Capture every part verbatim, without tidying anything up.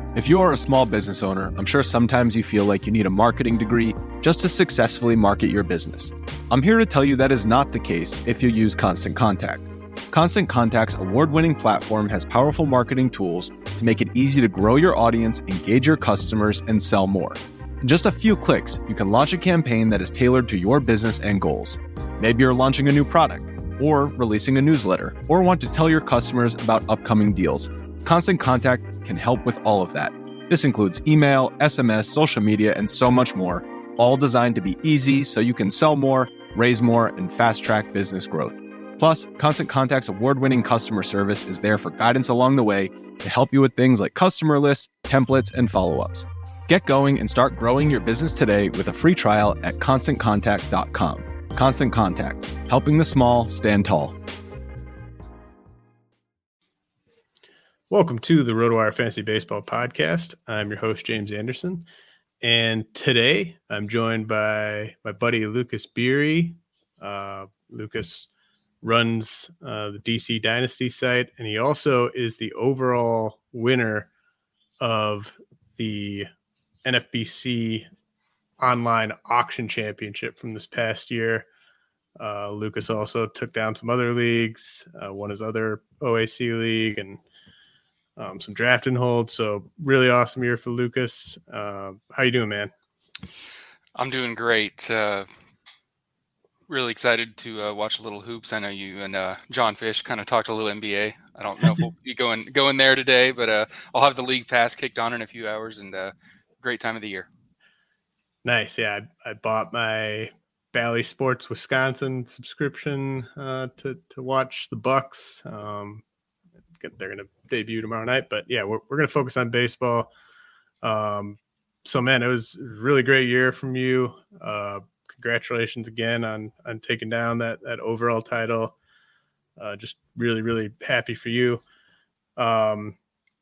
If you are a small business owner, I'm sure sometimes you feel like you need a marketing degree just to successfully market your business. I'm here to tell you that is not the case if you use Constant Contact. Constant Contact's award-winning platform has powerful marketing tools to make it easy to grow your audience, engage your customers, and sell more. In just a few clicks, you can launch a campaign that is tailored to your business and goals. Maybe you're launching a new product, or releasing a newsletter, or want to tell your customers about upcoming deals. Constant Contact can help with all of that. This includes email, S M S, social media, and so much more, all designed to be easy so you can sell more, raise more, and fast-track business growth. Plus, Constant Contact's award-winning customer service is there for guidance along the way to help you with things like customer lists, templates, and follow-ups. Get going and start growing your business today with a free trial at constant contact dot com. Constant Contact, helping the small stand tall. Welcome to the RotoWire Fantasy Baseball Podcast. I'm your host, James Anderson. And today I'm joined by my buddy, Lucas Beery. Uh, Lucas runs uh, the D C Dynasty site, and he also is the overall winner of the N F B C Online Auction Championship from this past year. Uh, Lucas also took down some other leagues, uh, won his other O A C league, and Um, some draft and hold. So really awesome year for Lucas. Uh, how you doing, man? I'm doing great. Uh, really excited to uh, watch a little hoops. I know you and uh, John Fish kind of talked a little N B A. I don't know if we'll be going going there today, but uh, I'll have the league pass kicked on in a few hours, and uh, great time of the year. Nice. Yeah, I, I bought my Bally Sports Wisconsin subscription uh, to to watch the Bucks. Um, they're going to debut tomorrow night, but yeah, we're, we're going to focus on baseball. Um, so man, it was a really great year from you. Uh, congratulations again on, on taking down that, that overall title. Uh, just really, really happy for you. Um,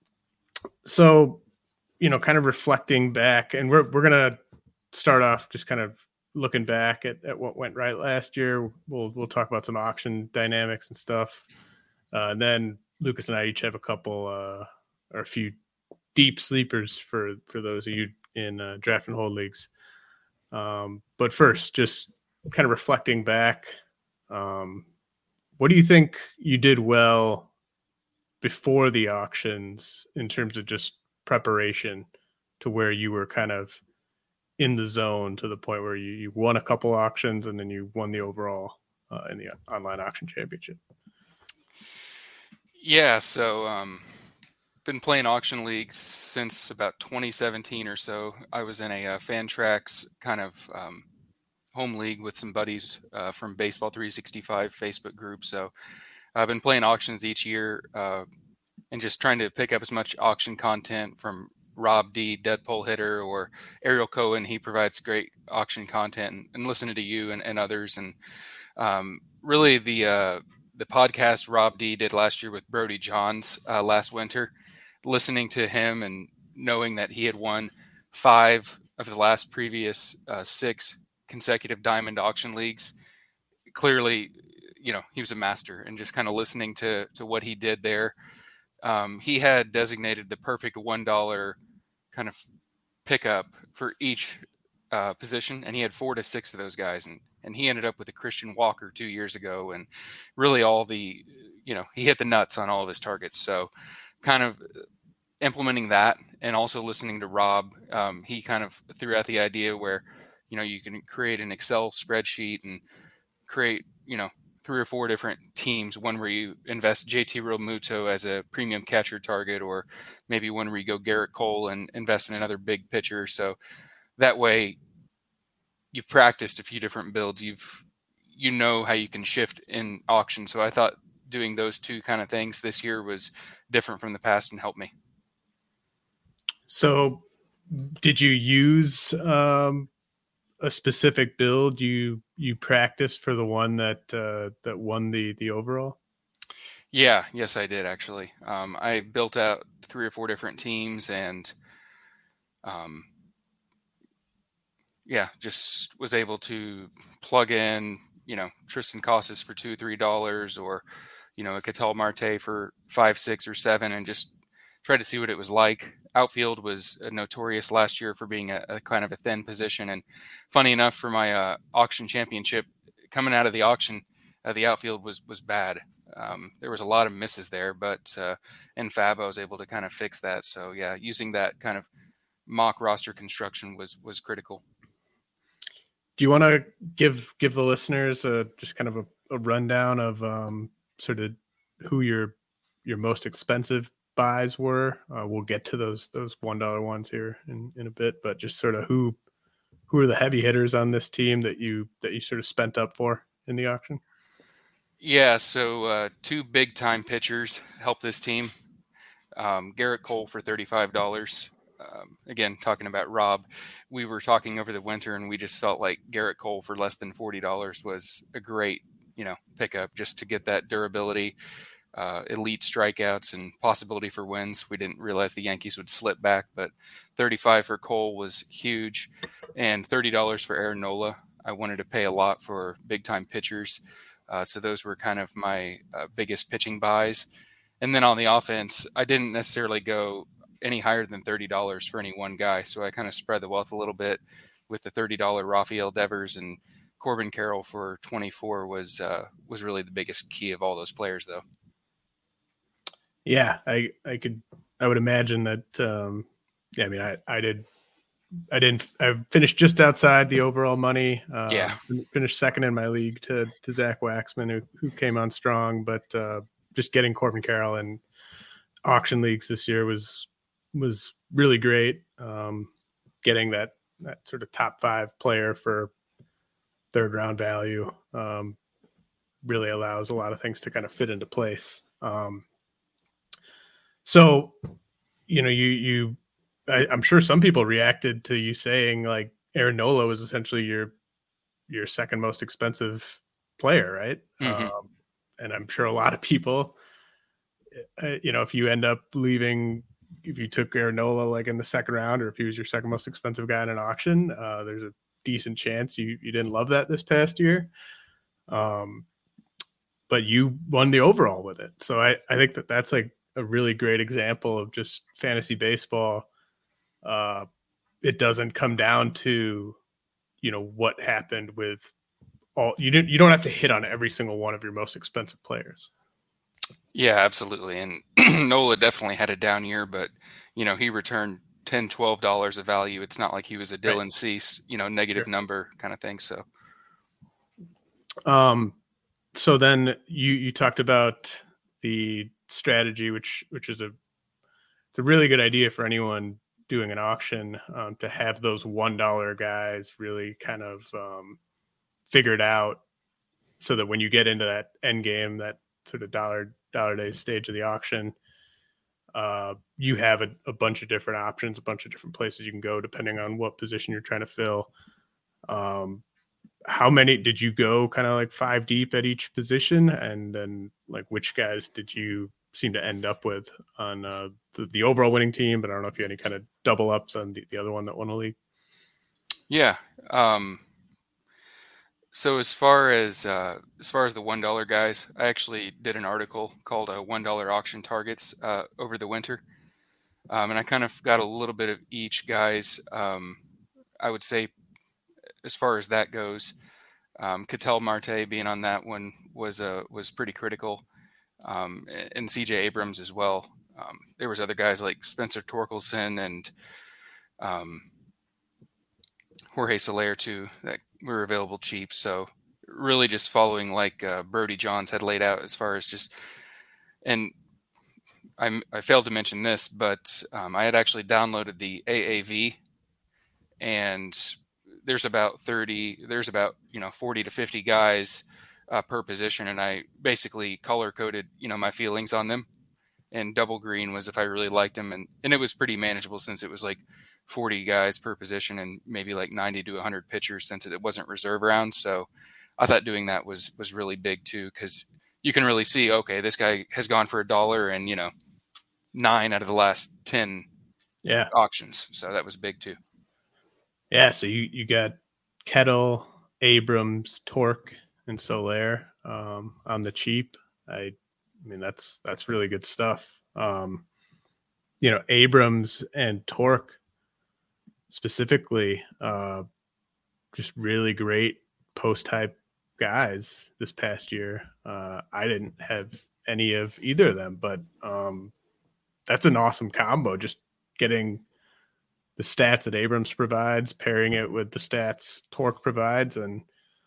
so, you know, kind of reflecting back, and we're, we're going to start off just kind of looking back at, at what went right last year. We'll, we'll talk about some auction dynamics and stuff. Uh, and then Lucas and I each have a couple uh, or a few deep sleepers for, for those of you in uh, draft and hold leagues. Um, but first, just kind of reflecting back, um, what do you think you did well before the auctions in terms of just preparation to where you were kind of in the zone to the point where you, you won a couple auctions and then you won the overall uh, in the online auction championship? Yeah, so um, been playing auction leagues since about twenty seventeen or so. I was in a uh, Fantrax kind of um, home league with some buddies uh, from Baseball three sixty-five Facebook group. So I've been playing auctions each year uh, and just trying to pick up as much auction content from Rob D, Deadpool Hitter, or Ariel Cohen. He provides great auction content, and, and listening to you and, and others. And um, really the uh, the podcast Rob D did last year with Brody Johns uh, last winter, listening to him and knowing that he had won five of the last previous uh, six consecutive diamond auction leagues. Clearly, you know, he was a master, and just kind of listening to, to what he did there. Um, he had designated the perfect one dollar kind of pickup for each uh, position, and he had four to six of those guys. And, and he ended up with a Christian Walker two years ago, and really all the, you know, he hit the nuts on all of his targets. So kind of implementing that, and also listening to Rob, um, he kind of threw out the idea where, you know, you can create an Excel spreadsheet and create, you know, three or four different teams, one where you invest J T Realmuto as a premium catcher target, or maybe one where you go Garrett Cole and invest in another big pitcher. So that way you've practiced a few different builds. You've, you know, how you can shift in auction. So I thought doing those two kind of things this year was different from the past and helped me. So did you use um, a specific build you you practiced for the one that uh, that won the the overall? Yeah, yes, I did actually. Um, I built out three or four different teams, and um, yeah, just was able to plug in, you know, Tristan Casas for two, three dollars, or, you know, a Ketel Marte for five, six, or seven, and just tried to see what it was like. Outfield was notorious last year for being a, a kind of a thin position. And funny enough, for my uh, auction championship, coming out of the auction, uh, the outfield was was bad. Um, there was a lot of misses there, but uh, in Fab, I was able to kind of fix that. So yeah, using that kind of mock roster construction was was critical. Do you want to give give the listeners a, just kind of a, a rundown of um, sort of who your your most expensive buys were? Uh, we'll get to those those one dollar ones here in, in a bit, but just sort of who who are the heavy hitters on this team that you that you sort of spent up for in the auction? Yeah, so uh, two big time pitchers helped this team. Um, Garrett Cole for thirty-five dollars. Um, again, talking about Rob, we were talking over the winter, and we just felt like Garrett Cole for less than forty dollars was a great, you know, pickup just to get that durability, uh, elite strikeouts, and possibility for wins. We didn't realize the Yankees would slip back, but thirty-five for Cole was huge, and thirty dollars for Aaron Nola. I wanted to pay a lot for big time pitchers, uh, so those were kind of my uh, biggest pitching buys. And then on the offense, I didn't necessarily go any higher than thirty dollars for any one guy. So I kind of spread the wealth a little bit with the thirty dollars Rafael Devers, and Corbin Carroll for twenty-four was uh, was really the biggest key of all those players, though. Yeah, I, I could, I would imagine that. Um, yeah, I mean, I, I did, I didn't, I finished just outside the overall money. Uh, yeah. Finished second in my league to, to Zach Waxman, who, who came on strong, but uh, just getting Corbin Carroll in auction leagues this year was, was really great. Um, getting that, that sort of top five player for third round value um, really allows a lot of things to kind of fit into place. Um, so, you know, you, you, I, I'm sure some people reacted to you saying like Aaron Nola was essentially your, your second most expensive player, right? Mm-hmm. Um, and I'm sure a lot of people, uh, you know, if you end up leaving, if you took Aaron Nola like in the second round, or if he was your second most expensive guy in an auction, uh, there's a decent chance you, you didn't love that this past year. Um, but you won the overall with it. So I, I think that that's like a really great example of just fantasy baseball. Uh, it doesn't come down to, you know, what happened with all, you didn't, you don't have to hit on every single one of your most expensive players. Yeah, absolutely. And Nola definitely had a down year, but, you know, he returned ten dollars, twelve dollars of value. It's not like he was a Dylan right. Cease, you know, negative sure. number kind of thing. So, um, so then you, you talked about the strategy, which, which is a, it's a really good idea for anyone doing an auction, um, to have those one dollar guys really kind of, um, figured out, so that when you get into that end game, that sort of dollar, dollar day stage of the auction, uh, you have a, a bunch of different options, a bunch of different places you can go depending on what position you're trying to fill. Um, how many did you go kind of like five deep at each position? And then like, which guys did you seem to end up with on uh, the, the overall winning team? But I don't know if you had any kind of double ups on the, the other one that won a league. Yeah. Um, So as far as uh, as far as the one dollar guys, I actually did an article called uh, one dollar Auction Targets uh, over the winter. Um, and I kind of got a little bit of each guys. Um, I would say as far as that goes, um, Ketel Marte being on that one was uh, was pretty critical, um, and C J Abrams as well. Um, there was other guys like Spencer Torkelson and um, Jorge Soler too that were available cheap. So really just following like uh, Brody Johns had laid out as far as just, and I, I failed to mention this, but um, I had actually downloaded the A A V, and there's about thirty, there's about, you know, forty to fifty guys uh, per position. And I basically color coded, you know, my feelings on them, and double green was if I really liked them. And, and it was pretty manageable since it was like forty guys per position and maybe like ninety to one hundred pitchers since it wasn't reserve round. So I thought doing that was, was really big too, because you can really see, okay, this guy has gone for a dollar and, you know, nine out of the last ten yeah. auctions. So that was big too. Yeah. So you, you got Kettle, Abrams, Torque, and Soler um, on the cheap. I, I mean, that's, that's really good stuff. Um, you know, Abrams and Torque specifically, uh, just really great post-hype guys this past year. Uh, I didn't have any of either of them, but um, that's an awesome combo. Just getting the stats that Abrams provides, pairing it with the stats Torque provides, and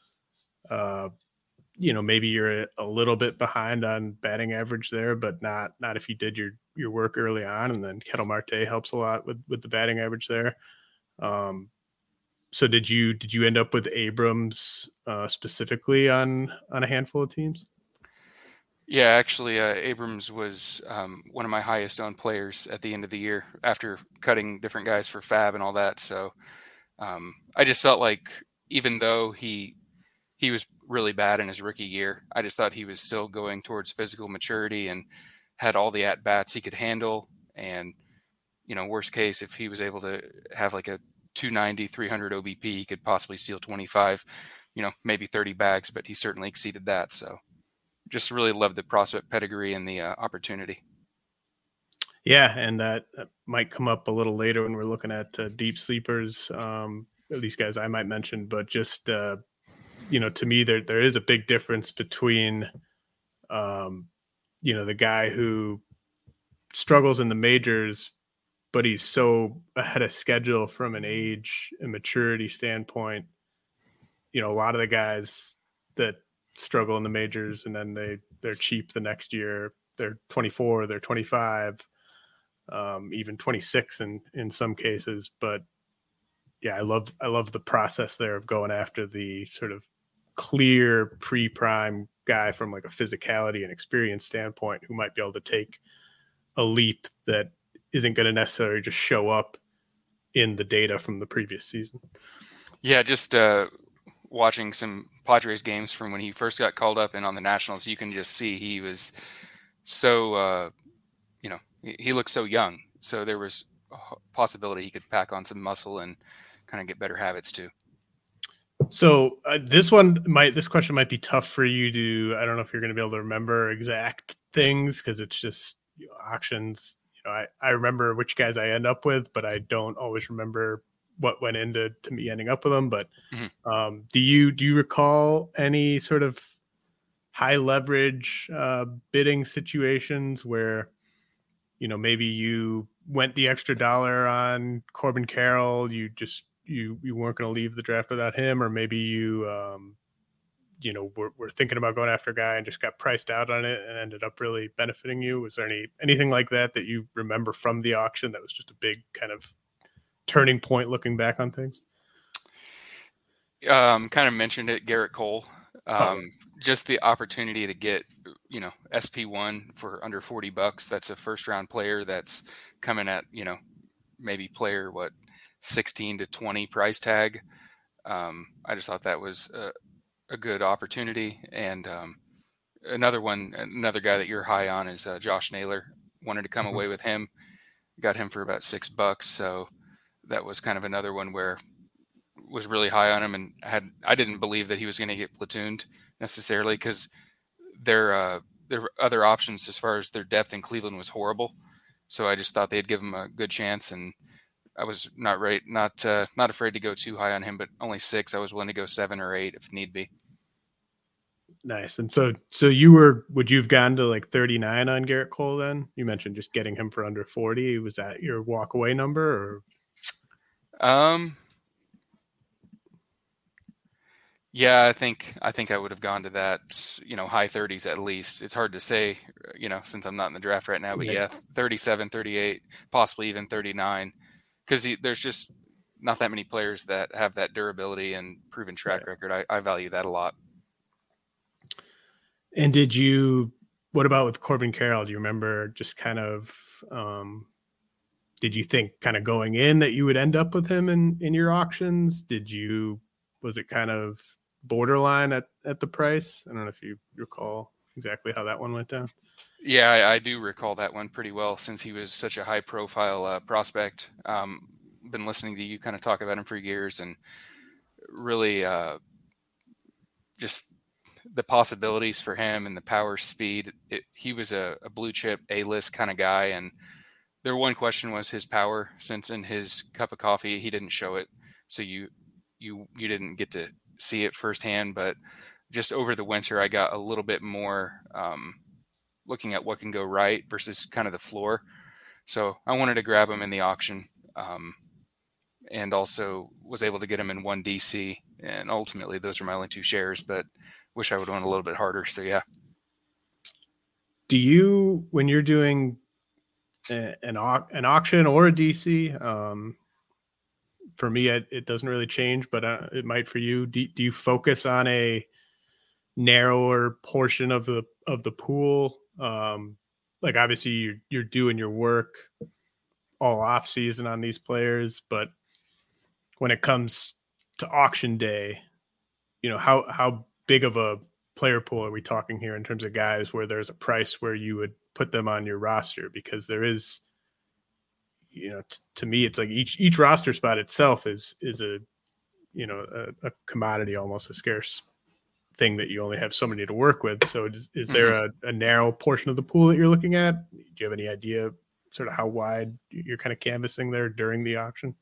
uh, you know, maybe you're a, a little bit behind on batting average there, but not not if you did your your work early on. And then Ketel Marte helps a lot with with the batting average there. Um, so did you did you end up with Abrams uh, specifically on on a handful of teams? Yeah, actually, uh, Abrams was um, one of my highest owned players at the end of the year after cutting different guys for Fab and all that. So um, I just felt like even though he he was really bad in his rookie year, I just thought he was still going towards physical maturity and had all the at bats he could handle. And you know, worst case, if he was able to have like a two ninety, three hundred O B P, he could possibly steal twenty-five, you know, maybe thirty bags, but he certainly exceeded that. So just really loved the prospect pedigree and the uh, opportunity. Yeah, and that, that might come up a little later when we're looking at uh, deep sleepers, um, at least guys I might mention, but just, uh, you know, to me, there there is a big difference between, um, you know, the guy who struggles in the majors, but he's so ahead of schedule from an age and maturity standpoint. You know, a lot of the guys that struggle in the majors and then they they're cheap the next year, they're twenty-four, they're twenty-five, um, even twenty-six in in some cases. But yeah, I love I love the process there of going after the sort of clear pre-prime guy from like a physicality and experience standpoint who might be able to take a leap that isn't going to necessarily just show up in the data from the previous season. Yeah, just uh, watching some Padres games from when he first got called up and on the Nationals, you can just see he was so, uh, you know, he, he looked so young. So there was a possibility he could pack on some muscle and kind of get better habits too. So uh, this one might, this question might be tough for you to, I don't know if you're going to be able to remember exact things because it's just, you know, auctions. You know, I, I remember which guys I end up with, but I don't always remember what went into to me ending up with them. But mm-hmm. um, do you do you recall any sort of high leverage uh, bidding situations where, you know, maybe you went the extra dollar on Corbin Carroll, you just you you weren't going to leave the draft without him, or maybe you um, you know were, were thinking about going after a guy and just got priced out on it and ended up really benefiting you? Was there any anything like that that you remember from the auction that was just a big kind of turning point looking back on things? Um, kind of mentioned it, Garrett Cole. Um, oh. Just the opportunity to get, you know, S P one for under forty bucks. That's a first round player that's coming at, you know, maybe player, what, sixteen to twenty price tag. Um, I just thought that was a, a good opportunity. And um, another one, another guy that you're high on is uh, Josh Naylor. Wanted to come mm-hmm. away with him. Got him for about six bucks. So that was kind of another one where was really high on him, and had I didn't believe that he was going to get platooned necessarily because their uh, their other options as far as their depth in Cleveland was horrible. So I just thought they'd give him a good chance, and I was not right, not uh, not afraid to go too high on him, but only six. I was willing to go seven or eight if need be. Nice. And so, so you were, would you have gone to like thirty-nine on Garrett Cole then? You mentioned just getting him for under forty. Was that your walk away number or? Um, yeah, I think, I think I would have gone to that, you know, high thirties at least. It's hard to say, you know, since I'm not in the draft right now, but yeah, yeah thirty-seven, thirty-eight, possibly even thirty-nine, because there's just not that many players that have that durability and proven track right. record. I, I value that a lot. And did you, what about with Corbin Carroll? Do you remember just kind of, um, did you think kind of going in that you would end up with him in, in your auctions? Did you, was it kind of borderline at, at the price? I don't know if you recall exactly how that one went down. Yeah, I, I do recall that one pretty well since he was such a high profile uh, prospect. Um, been listening to you kind of talk about him for years and really uh, just the possibilities for him and the power speed. It, he was a, a blue chip A-list kind of guy, and their one question was his power, since in his cup of coffee he didn't show it, so you you you didn't get to see it firsthand. But just over the winter, I got a little bit more um, looking at what can go right versus kind of the floor. So I wanted to grab him in the auction, um, and also was able to get him in one D C. And ultimately, those are my only two shares, but wish I would have went a little bit harder. So yeah. Do you, when you're doing a, an au- an auction or a D C, um, for me, it, it doesn't really change, but uh, it might for you. Do, do you focus on a narrower portion of the of the pool? Um, like obviously you're, you're doing your work all off season on these players, but when it comes to auction day, you know, how how big of a player pool are we talking here in terms of guys where there's a price where you would put them on your roster? Because there is, you know, t- to me, it's like each each roster spot itself is is a, you know, a, a commodity, almost a scarce thing that you only have so many to work with. So is, is there mm-hmm. a, a narrow portion of the pool that you're looking at? Do you have any idea sort of how wide you're kind of canvassing there during the auction?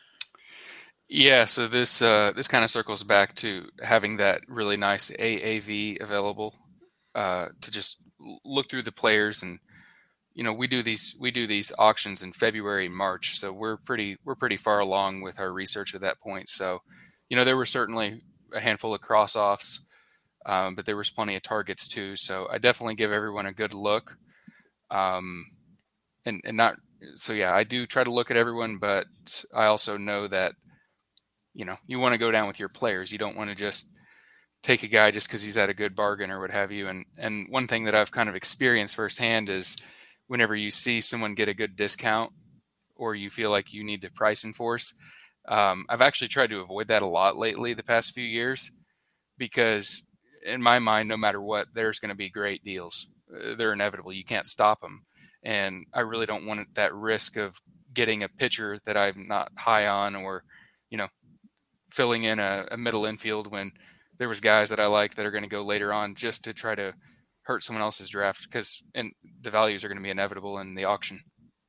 Yeah, so this uh, this kind of circles back to having that really nice A A V available uh, to just look through the players. And you know, we do these we do these auctions in February, March, so we're pretty we're pretty far along with our research at that point. So, you know, there were certainly a handful of cross offs, um, but there was plenty of targets too. So I definitely give everyone a good look, um, and and not so yeah, I do try to look at everyone, but I also know that, you know, you want to go down with your players. You don't want to just take a guy just because he's at a good bargain or what have you. And and one thing that I've kind of experienced firsthand is whenever you see someone get a good discount or you feel like you need to price enforce, um, I've actually tried to avoid that a lot lately the past few years, because in my mind, no matter what, there's going to be great deals. Uh, they're inevitable. You can't stop them. And I really don't want that risk of getting a pitcher that I'm not high on, or, you know, filling in a, a middle infield when there was guys that I like that are going to go later on just to try to hurt someone else's draft, because and the values are going to be inevitable in the auction.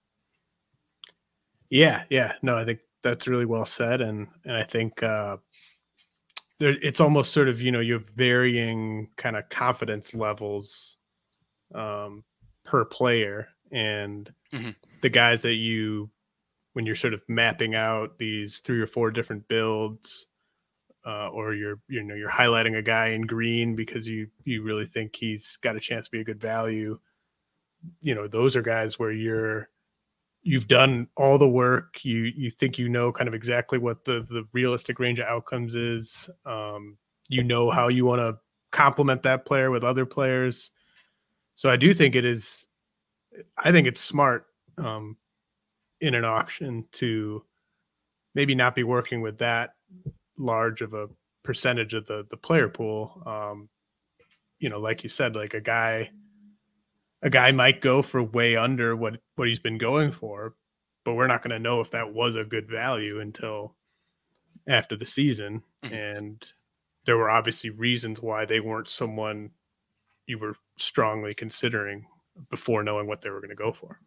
Yeah, yeah, no, I think that's really well said, and and I think uh, there, it's almost sort of, you know, you have varying kind of confidence levels um, per player, and mm-hmm. the guys that you, when you're sort of mapping out these three or four different builds, uh, or you're, you know, you're highlighting a guy in green because you, you really think he's got a chance to be a good value. You know, those are guys where you're, you've done all the work. You, you think, you know, kind of exactly what the, the realistic range of outcomes is. Um, you know how you want to complement that player with other players. So I do think it is, I think it's smart, um, in an auction to maybe not be working with that large of a percentage of the the player pool. Um, you know, like you said, like a guy, a guy might go for way under what, what he's been going for, but we're not going to know if that was a good value until after the season. Mm-hmm. And there were obviously reasons why they weren't someone you were strongly considering before knowing what they were going to go for.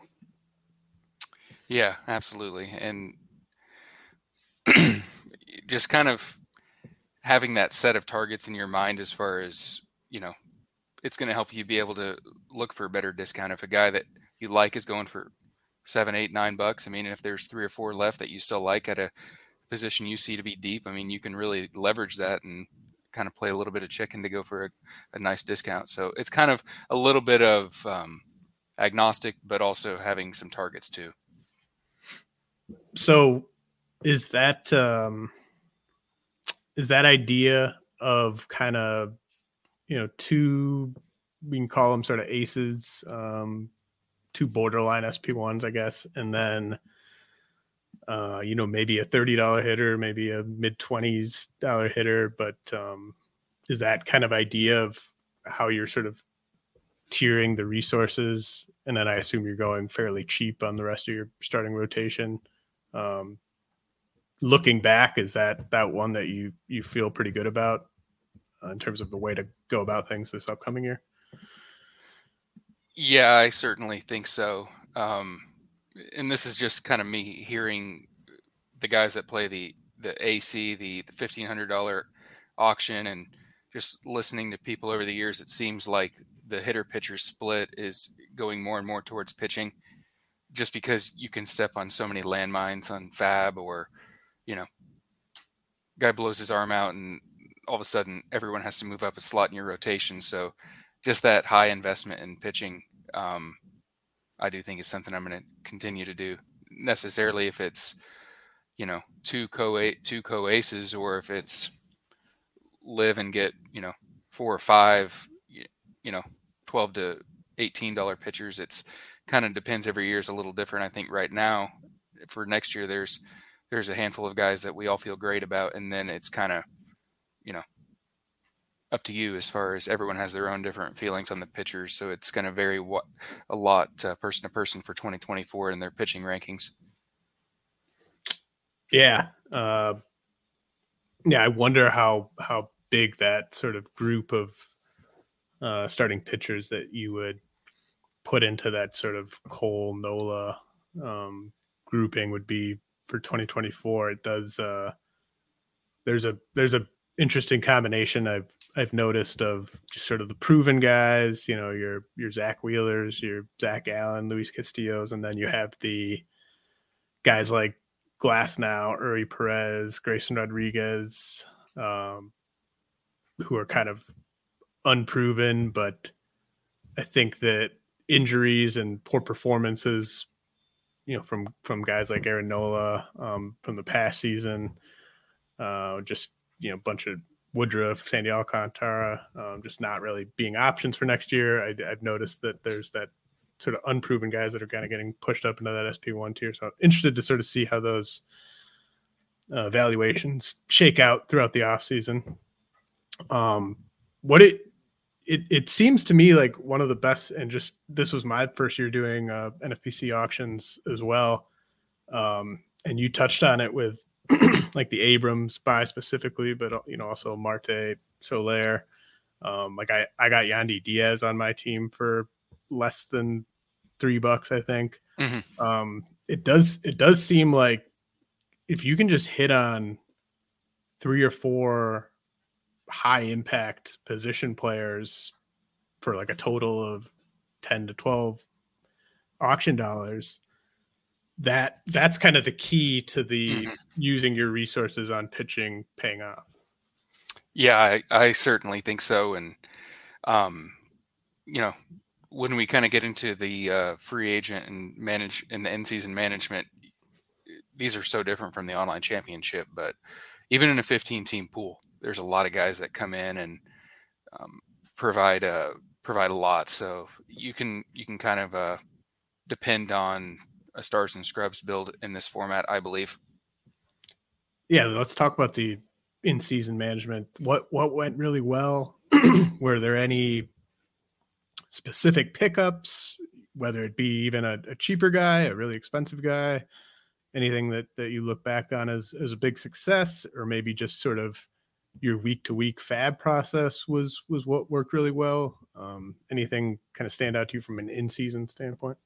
Yeah, absolutely. And just kind of having that set of targets in your mind, as far as, you know, it's going to help you be able to look for a better discount. If a guy that you like is going for seven, eight, nine bucks, I mean, if there's three or four left that you still like at a position you see to be deep, I mean, you can really leverage that and kind of play a little bit of chicken to go for a, a nice discount. So it's kind of a little bit of um, agnostic, but also having some targets too. So is that, um, is that idea of kind of, you know, two, we can call them sort of aces, um, two borderline S P ones, I guess. And then, uh, you know, maybe a thirty dollars hitter, maybe a mid twenties dollar hitter, but, um, is that kind of idea of how you're sort of tiering the resources? And then I assume you're going fairly cheap on the rest of your starting rotation. Um, looking back, is that that one that you, you feel pretty good about uh, in terms of the way to go about things this upcoming year? Yeah, I certainly think so. Um, and this is just kind of me hearing the guys that play the the A C, the the fifteen hundred dollars auction, and just listening to people over the years, it seems like the hitter pitcher split is going more and more towards pitching, just because you can step on so many landmines on Fab, or you know, guy blows his arm out and all of a sudden everyone has to move up a slot in your rotation. So just that high investment in pitching, um, I do think is something I'm going to continue to do. Necessarily if it's, you know, two co two co aces, or if it's live and get, you know, four or five, you know, twelve to eighteen dollars pitchers. It's kind of depends. Every year is a little different. I think right now for next year, there's, there's a handful of guys that we all feel great about. And then it's kind of, you know, up to you as far as everyone has their own different feelings on the pitchers. So it's going to vary what a lot uh, person to person for twenty twenty-four in their pitching rankings. Yeah. Uh, yeah. I wonder how, how big that sort of group of uh, starting pitchers that you would put into that sort of Cole Nola um, grouping would be for twenty twenty-four. It does. Uh, there's a, there's a interesting combination I've, I've noticed of just sort of the proven guys, you know, your, your Zach Wheelers, your Zach Allen, Luis Castillos, and then you have the guys like Glasnow, Uri Perez, Grayson Rodriguez, um, who are kind of unproven, but I think that injuries and poor performances, you know, from, from guys like Aaron Nola um, from the past season, uh, just, you know, a bunch of Woodruff, Sandy Alcantara, um, just not really being options for next year. I, I've noticed that there's that sort of unproven guys that are kind of getting pushed up into that S P one tier. So I'm interested to sort of see how those uh, valuations shake out throughout the off season. Um, what it, it, it seems to me like one of the best, and just, this was my first year doing uh, N F P C auctions as well. Um, and you touched on it with like the Abrams buy specifically, but you know, also Marte, Soler. Um, like I, I got Yandy Diaz on my team for less than three bucks, I think. Mm-hmm. Um, it does, it does seem like if you can just hit on three or four high impact position players for like a total of ten to twelve auction dollars, that that's kind of the key to the mm-hmm. using your resources on pitching paying off. Yeah, I, I certainly think so. And, um, you know, when we kind of get into the uh, free agent and manage in the in-season management, these are so different from the online championship, but even in a fifteen team pool, there's a lot of guys that come in and um, provide a, provide a lot. So you can, you can kind of uh, depend on a stars and scrubs build in this format, I believe. Yeah. Let's talk about the in-season management. What, what went really well? Were there any specific pickups, whether it be even a, a cheaper guy, a really expensive guy, anything that, that you look back on as, as a big success, or maybe just sort of your week to week fab process was, was what worked really well? Um, anything kind of stand out to you from an in-season standpoint?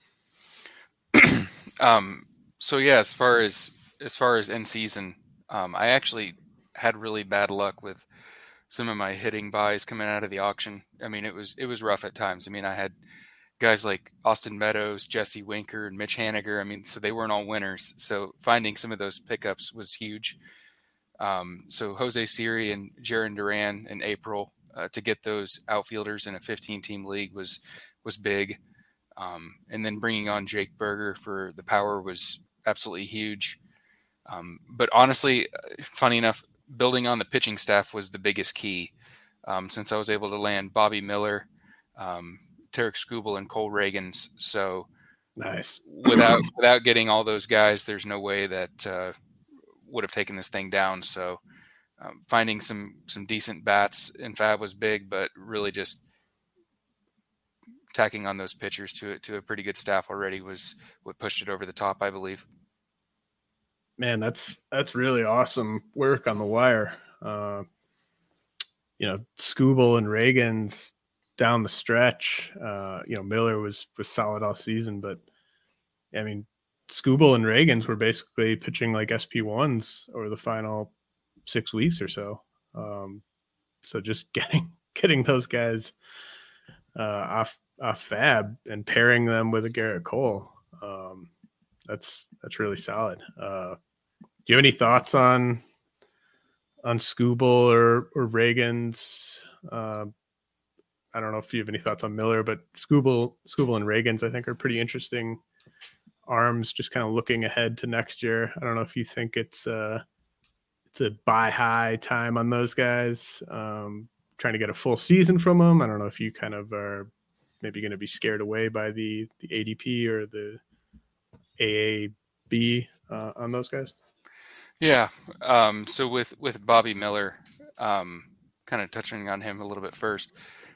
um, so yeah, as far as, as far as in season, um, I actually had really bad luck with some of my hitting buys coming out of the auction. I mean, it was, it was rough at times. I mean, I had guys like Austin Meadows, Jesse Winker, and Mitch Haniger. I mean, so they weren't all winners. So finding some of those pickups was huge. Um, so Jose Siri and Jaron Duran in April uh, to get those outfielders in a fifteen team league was, was big. Um, and then bringing on Jake Berger for the power was absolutely huge. Um, but honestly, funny enough, building on the pitching staff was the biggest key. Um, since I was able to land Bobby Miller, um, Tarek Skubal, and Cole Reagans. So nice. without, without getting all those guys, there's no way that, uh, would have taken this thing down. So, um, finding some, some decent bats in Fab was big, but really just tacking on those pitchers to it, to a pretty good staff already was what pushed it over the top, I believe. Man, that's, that's really awesome work on the wire. Uh, you know, Skubal and Reagans down the stretch, uh, you know, Miller was, was solid all season, but I mean, Skubal and Reagans were basically pitching like S P ones over the final six weeks or so. Um, so just getting getting those guys uh, off off Fab and pairing them with a Garrett Cole, um, that's that's really solid. Uh, do you have any thoughts on on Skubal or or Reagans? Uh, I don't know if you have any thoughts on Miller, but Skubal, Skubal and Reagans, I think, are pretty interesting arms. Just kind of looking ahead to next year. I don't know if you think it's uh, it's a buy high time on those guys. Um, trying to get a full season from them. I don't know if you kind of are maybe going to be scared away by the the A D P or the A A B uh, on those guys. Yeah. Um, so with, with Bobby Miller, um, kind of touching on him a little bit first,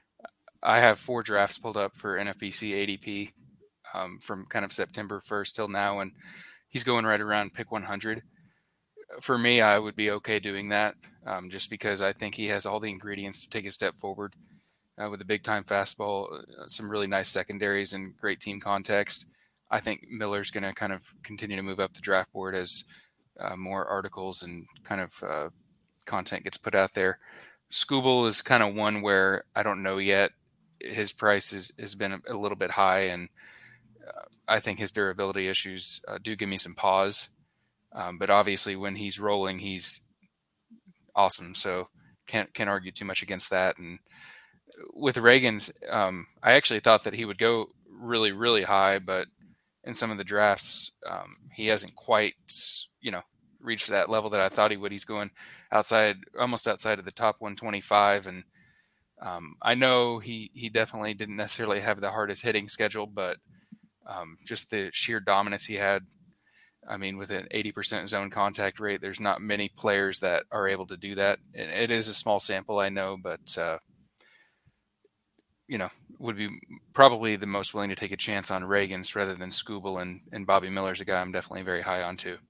I have four drafts pulled up for N F B C A D P um, from kind of September first till now, and he's going right around pick one hundred. For me, I would be okay doing that um, just because I think he has all the ingredients to take a step forward uh, with a big-time fastball, uh, some really nice secondaries, and great team context. I think Miller's going to kind of continue to move up the draft board as uh, more articles and kind of uh, content gets put out there. Skubal is kind of one where I don't know yet. His price is, has been a, a little bit high, and uh, I think his durability issues uh, do give me some pause. Um, but obviously, when he's rolling, he's awesome. So can't can't argue too much against that. And with Reagans, um, I actually thought that he would go really, really high, but in some of the drafts, um, he hasn't quite, you know, reached that level that I thought he would. He's going outside, almost outside of the top one twenty-five, and um, I know he he definitely didn't necessarily have the hardest hitting schedule, but um, just the sheer dominance he had. I mean, with an eighty percent zone contact rate, there's not many players that are able to do that. And it is a small sample, I know, but, uh, you know, would be probably the most willing to take a chance on Reagans rather than Skubal, and, and Bobby Miller's a guy I'm definitely very high on too.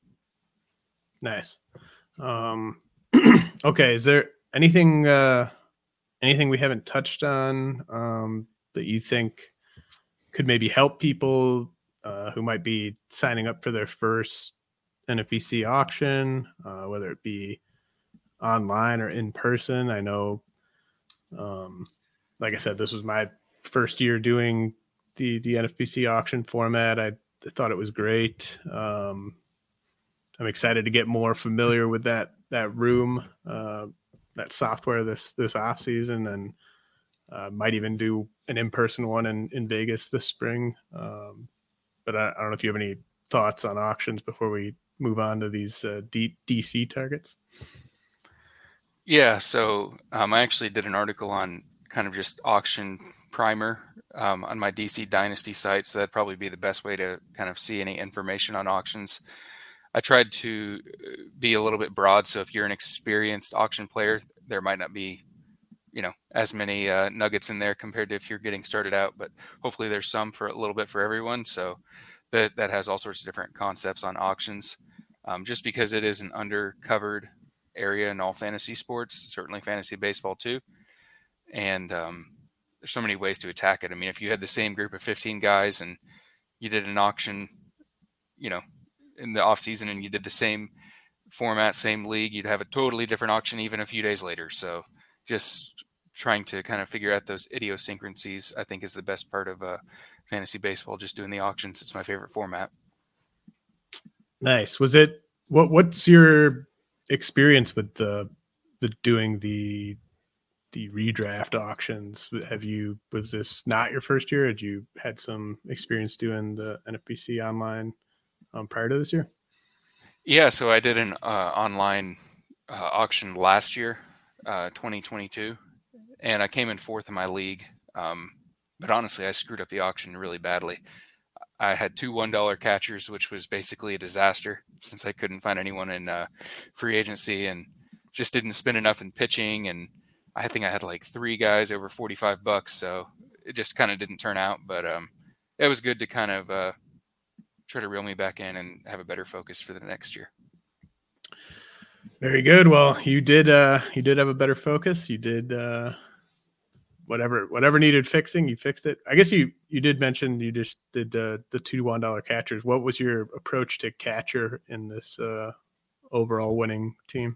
Nice. Um, okay. Is there anything, uh, anything we haven't touched on um, that you think could maybe help people Uh, who might be signing up for their first N F B C auction, uh, whether it be online or in person? I know, um, like I said, this was my first year doing the, the N F B C auction format. I, I thought it was great. Um, I'm excited to get more familiar with that, that room, uh, that software this, this off season, and uh, might even do an in-person one in, in Vegas this spring. Um, But I, I don't know if you have any thoughts on auctions before we move on to these uh, D, DC targets. Yeah, so um, I actually did an article on kind of just auction primer um, on my D C Dynasty site, so that'd probably be the best way to kind of see any information on auctions. I tried to be a little bit broad, so if you're an experienced auction player, there might not be, you know, as many uh, nuggets in there compared to if you're getting started out, but hopefully there's some for a little bit for everyone. So that, that has all sorts of different concepts on auctions, um, just because it is an undercovered area in all fantasy sports, certainly fantasy baseball too. And um, there's so many ways to attack it. I mean, if you had the same group of fifteen guys and you did an auction, you know, in the off season, and you did the same format, same league, you'd have a totally different auction even a few days later. So just trying to kind of figure out those idiosyncrasies, I think, is the best part of uh, fantasy baseball, just doing the auctions. It's my favorite format. Nice. Was it, what, what's your experience with the, the doing the, the redraft auctions? Have you, was this not your first year? Had you had some experience doing the N F B C online um, prior to this year? Yeah. So I did an uh, online uh, auction last year, uh, twenty twenty-two. And I came in fourth in my league. Um, but honestly, I screwed up the auction really badly. I had two one dollar catchers, which was basically a disaster since I couldn't find anyone in uh, free agency, and just didn't spend enough in pitching. And I think I had like three guys over forty-five bucks. So it just kind of didn't turn out. But um, it was good to kind of uh, try to reel me back in and have a better focus for the next year. Very good. Well, you did, uh, you did have a better focus. You did, uh, whatever whatever needed fixing, you fixed it. I guess you you did mention you just did the the two one dollar catchers. What was your approach to catcher in this uh, overall winning team?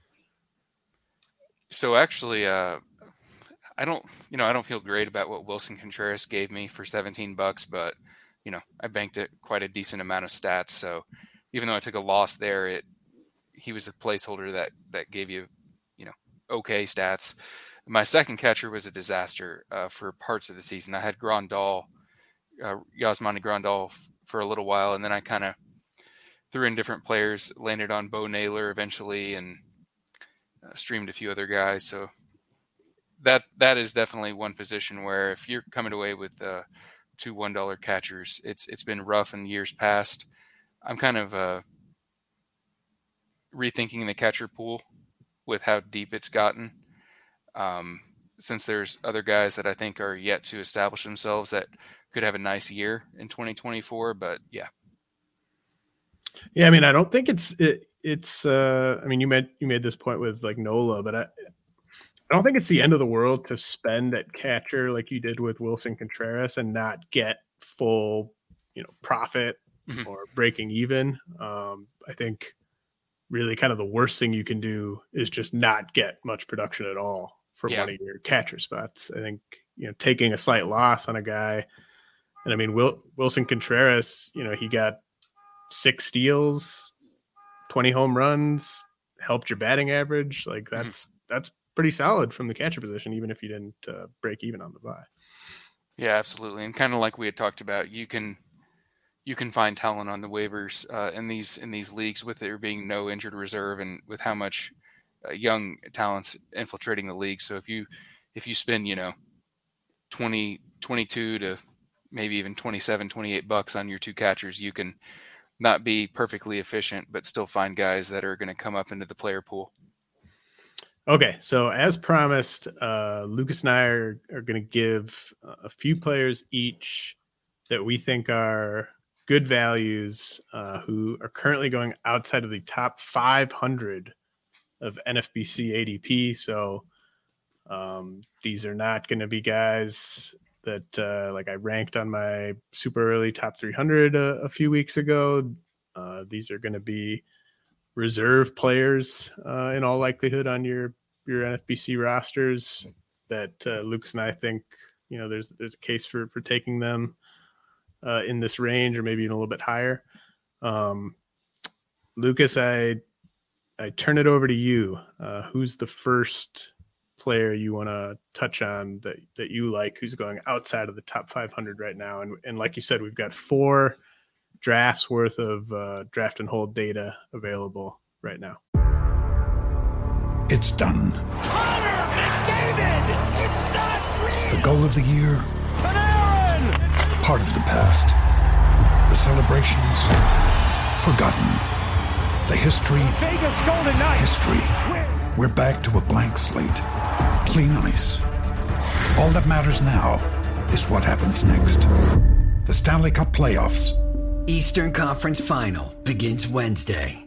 So actually, uh, I don't, you know, I don't feel great about what Wilson Contreras gave me for seventeen bucks, but you know, I banked it quite a decent amount of stats. So even though I took a loss there, it he was a placeholder that that gave you, you know, okay stats. My second catcher was a disaster uh, for parts of the season. I had Grandal, uh, Yasmani Grandal f- for a little while, and then I kind of threw in different players, landed on Bo Naylor eventually, and uh, streamed a few other guys. So that that is definitely one position where if you're coming away with uh, two one dollar catchers, it's it's been rough in years past. I'm kind of uh, rethinking the catcher pool with how deep it's gotten. Um, since there's other guys that I think are yet to establish themselves that could have a nice year in twenty twenty-four, but yeah. Yeah, I mean, I don't think it's it, it's. Uh, I mean, you made you made this point with like Nola, but I, I don't think it's the end of the world to spend at catcher like you did with Wilson Contreras and not get full, you know, profit mm-hmm. or breaking even. Um, I think really kind of the worst thing you can do is just not get much production at all for yeah. one of your catcher spots. I think, you know, taking a slight loss on a guy, and I mean, Will, Wilson Contreras, you know, he got six steals, twenty home runs, helped your batting average. Like that's, mm-hmm. that's pretty solid from the catcher position, even if you didn't uh, break even on the buy. Yeah, absolutely. And kind of like we had talked about, you can, you can find talent on the waivers uh, in these, in these leagues with there being no injured reserve and with how much uh, young talents infiltrating the league. So if you, if you spend, you know, twenty, twenty-two to maybe even twenty-seven, twenty-eight bucks on your two catchers, you can not be perfectly efficient, but still find guys that are going to come up into the player pool. Okay. So as promised, uh, Lucas and I are, are going to give a few players each that we think are good values uh, who are currently going outside of the top five hundred of N F B C A D P. So um, these are not going to be guys that uh, like I ranked on my super early top three hundred a, a few weeks ago. Uh, these are going to be reserve players uh, in all likelihood on your, your N F B C rosters that uh, Lucas and I think, you know, there's, there's a case for, for taking them uh, in this range or maybe even a little bit higher. Um, Lucas, I, I turn it over to you. Uh, who's the first player you want to touch on that, that you like, who's going outside of the top five hundred right now? And, and like you said, we've got four drafts worth of uh, draft and hold data available right now. It's done. Connor McDavid! It's not real! The goal of the year. Panarin! Part of the past. The celebrations. Forgotten. The history. Vegas Golden Knights. History. We're back to a blank slate. Clean ice. All that matters now is what happens next. The Stanley Cup playoffs. Eastern Conference Final begins Wednesday.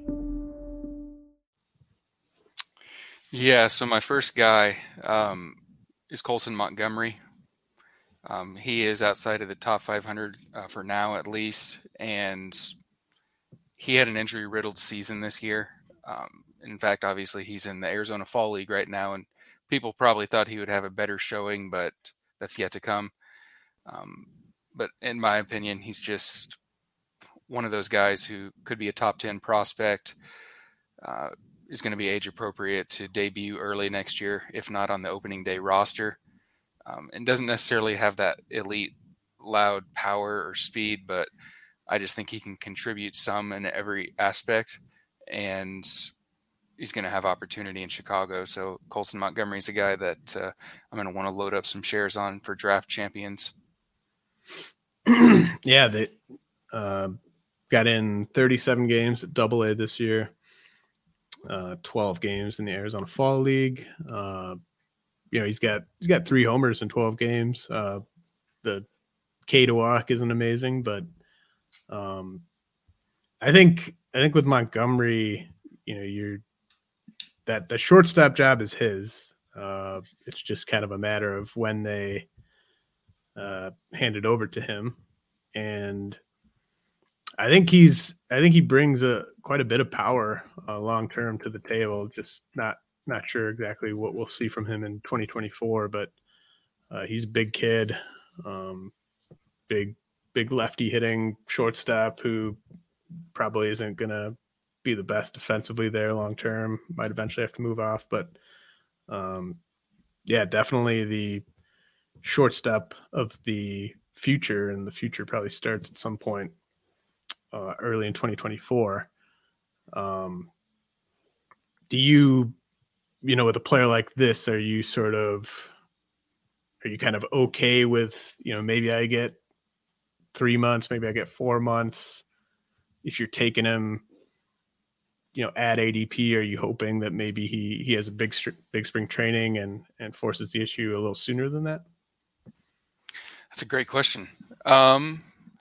Yeah, so my first guy um, is Colson Montgomery. Um, he is outside of the top five hundred uh, for now, at least, and he had an injury-riddled season this year. Um, in fact, obviously, he's in the Arizona Fall League right now, and people probably thought he would have a better showing, but that's yet to come. Um, but in my opinion, he's just one of those guys who could be a top ten prospect, uh, is going to be age appropriate to debut early next year, if not on the opening day roster, um, and doesn't necessarily have that elite loud power or speed, but I just think he can contribute some in every aspect, and he's going to have opportunity in Chicago. So Colson Montgomery is a guy that uh, I'm going to want to load up some shares on for draft champions. Yeah, they uh, got in thirty-seven games at Double A this year, uh, twelve games in the Arizona Fall League. Uh, you know, he's got he's got three homers in twelve games. Uh, the K to walk isn't amazing, but um, I think I think with Montgomery, you know, you're that the shortstop job is his. Uh, it's just kind of a matter of when they uh, hand it over to him. And I think he's, I think he brings a quite a bit of power uh, long term to the table. Just not not sure exactly what we'll see from him in twenty twenty-four, but uh, he's a big kid, um, big big lefty hitting shortstop who probably isn't going to be the best defensively there long term. Might eventually have to move off, but um, yeah, definitely the shortstop of the future, and the future probably starts at some point uh, early in twenty twenty-four. Um, do you, you know, with a player like this, are you sort of, are you kind of okay with, you know, maybe I get three months, maybe I get four months. If you're taking him, you know, at A D P, are you hoping that maybe he, he has a big, big spring training and, and forces the issue a little sooner than that? That's a great question. Um,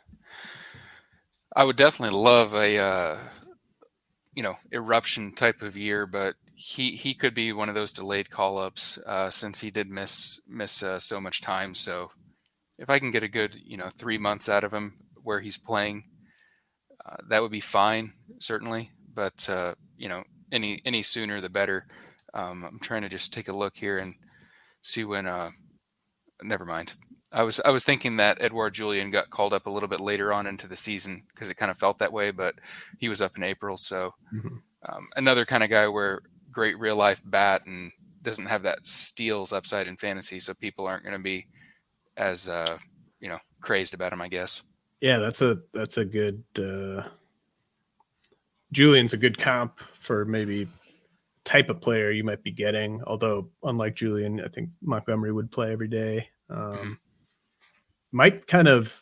I would definitely love a, uh, you know, eruption type of year, but he, he could be one of those delayed call-ups uh, since he did miss, miss uh, so much time. So if I can get a good, you know, three months out of him where he's playing, uh, that would be fine, certainly. But, uh, you know, any, any sooner the better. Um, I'm trying to just take a look here and see when, uh, never mind. I was I was thinking that Edouard Julien got called up a little bit later on into the season because it kind of felt that way, but he was up in April. So mm-hmm. um, another kind of guy where great real life bat and doesn't have that steals upside in fantasy, so people aren't going to be as uh, you know crazed about him, I guess. Yeah, that's a that's a good. Uh... Julian's a good comp for maybe type of player you might be getting. Although unlike Julien, I think Montgomery would play every day. Um, mm-hmm. Might kind of,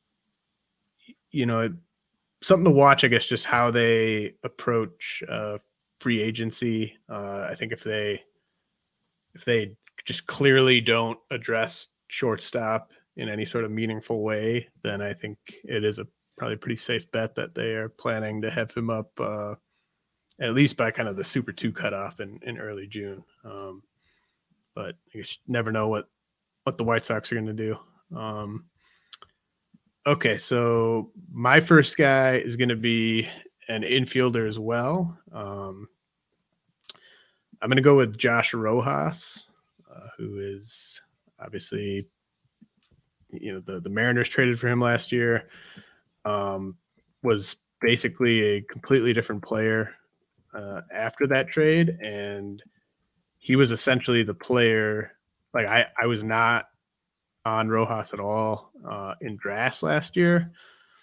you know, something to watch, I guess, just how they approach uh, free agency. Uh, I think if they, if they just clearly don't address shortstop in any sort of meaningful way, then I think it is a probably pretty safe bet that they are planning to have him up uh, at least by kind of the Super two cutoff in, in early June. Um, but you just never know what, what the White Sox are going to do. Um, okay, so my first guy is going to be an infielder as well. Um, I'm going to go with Josh Rojas, uh, who is obviously, you know, the, the Mariners traded for him last year, um, was basically a completely different player uh, after that trade. And he was essentially the player, like I, I was not on Rojas at all uh, in drafts last year.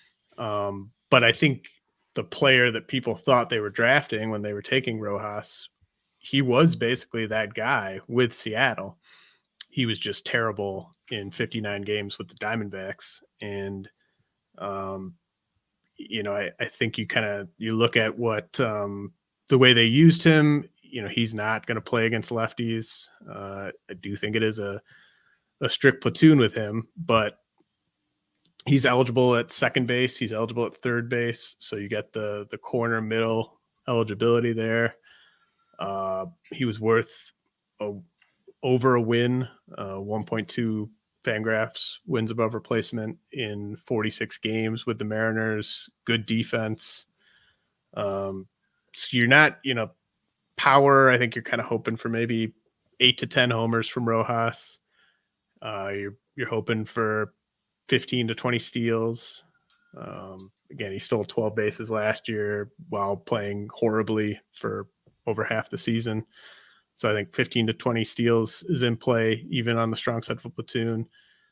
Um, but I think the player that people thought they were drafting when they were taking Rojas, he was basically that guy with Seattle. He was just terrible in fifty-nine games with the Diamondbacks. And, um, you know, I, I think you kind of, you look at what um, the way they used him, you know, he's not going to play against lefties. Uh, I do think it is a, a strict platoon with him, but he's eligible at second base. He's eligible at third base. So you get the, the corner middle eligibility there. Uh, he was worth a, over a win, uh, one point two Fangraphs wins above replacement in forty-six games with the Mariners. Good defense. Um, so you're not, you know, power. I think you're kind of hoping for maybe eight to ten homers from Rojas. Uh, you're you're hoping for fifteen to twenty steals. Um, again, he stole twelve bases last year while playing horribly for over half the season. So I think fifteen to twenty steals is in play, even on the strong side of a platoon.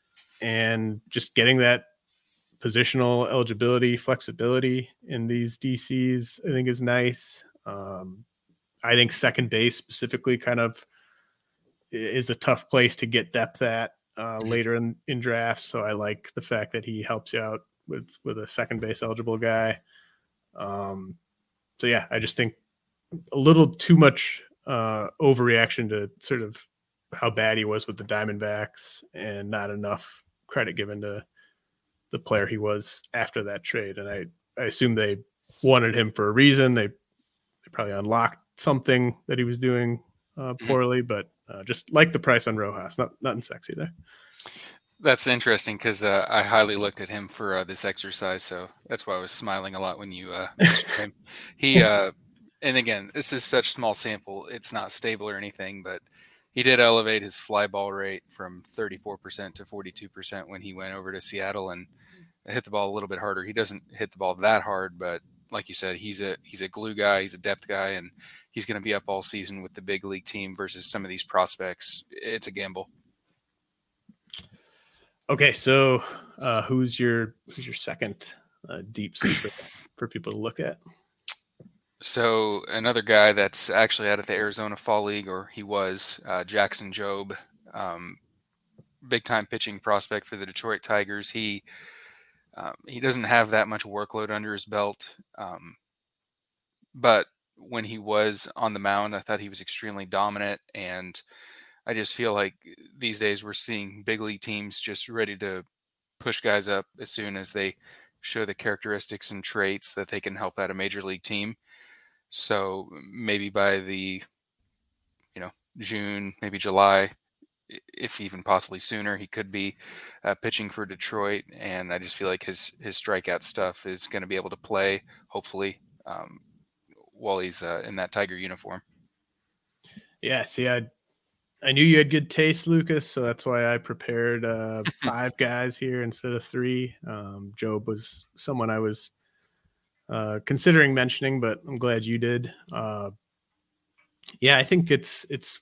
And just getting that positional eligibility, flexibility in these D Cs, I think is nice. Um, I think second base specifically kind of is a tough place to get depth at uh, later in, in drafts. So I like the fact that he helps you out with, with a second base eligible guy. Um, so yeah, I just think a little too much uh, overreaction to sort of how bad he was with the Diamondbacks and not enough credit given to the player he was after that trade. And I, I assume they wanted him for a reason. They, they probably unlocked something that he was doing uh, poorly, but uh, just like the price on Rojas. Not nothing sexy there. That's interesting because uh, I highly looked at him for uh, this exercise, so that's why I was smiling a lot when you uh, mentioned him. He, uh, and again, this is such small sample; it's not stable or anything, but he did elevate his fly ball rate from thirty-four percent to forty-two percent when he went over to Seattle and hit the ball a little bit harder. He doesn't hit the ball that hard, but like you said, he's a he's a glue guy, he's a depth guy, and he's going to be up all season with the big league team versus some of these prospects. It's a gamble. Okay, so uh, who's your who's your second uh, deep sleeper for people to look at? So another guy that's actually out of the Arizona Fall League, or he was, uh, Jackson Jobe, um, big-time pitching prospect for the Detroit Tigers. He um, he doesn't have that much workload under his belt, um, but when he was on the mound, I thought he was extremely dominant, and I just feel like these days we're seeing big league teams just ready to push guys up as soon as they show the characteristics and traits that they can help out a major league team. So maybe by the, you know, June, maybe July, if even possibly sooner, he could be uh, pitching for Detroit. And I just feel like his, his strikeout stuff is going to be able to play, hopefully, um, while he's uh, in that Tiger uniform. Yeah, see, I I knew you had good taste, Lucas, so that's why I prepared uh, five guys here instead of three. Um, Jobe was someone I was uh, considering mentioning, but I'm glad you did. Uh, yeah, I think it's it's.